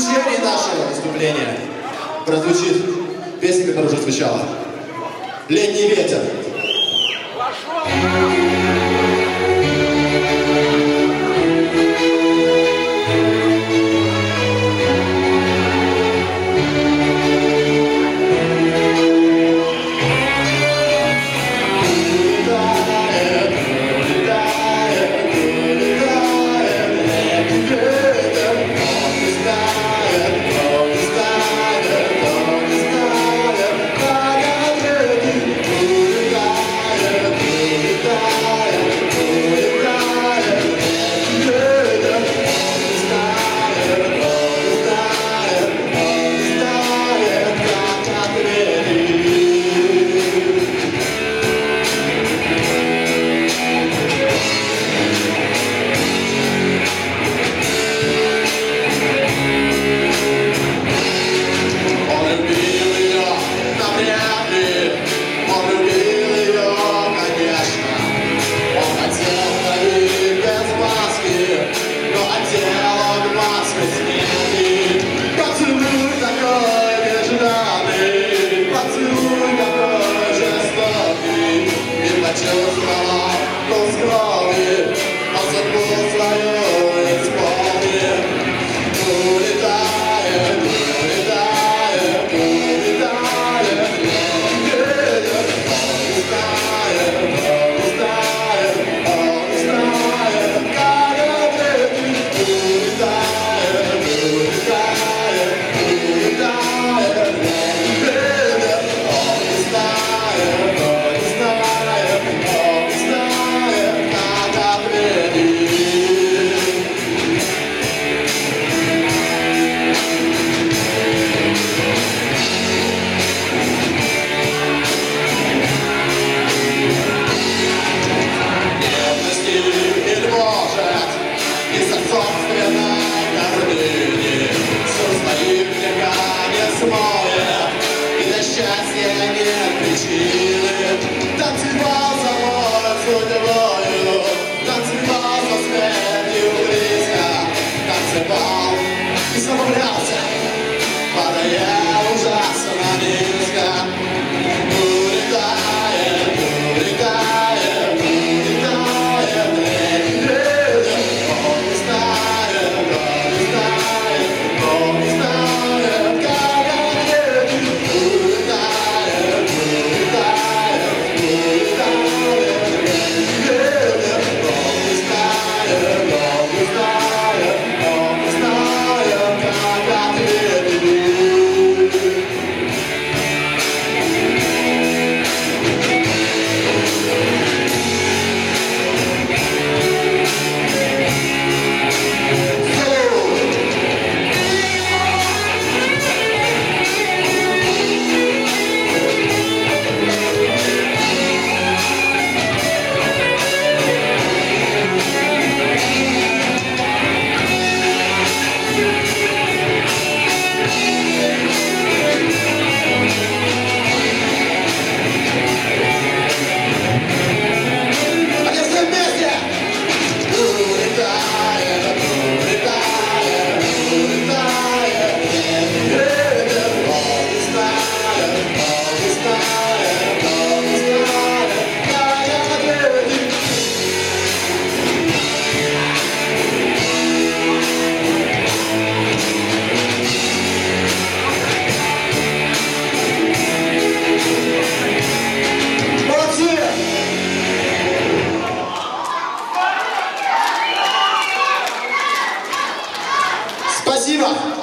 заключение нашего выступления прозвучит песня, которая уже звучала. «Летний ветер». И забавлялся, падая ужасно низко. Улетает, улетает, улетает летний ветер. Он не знает, он не знает, как ответить. Улетает, улетает, улетает летний ветер. Он не знает, он не знает, он не знает, как ответить. Спасибо!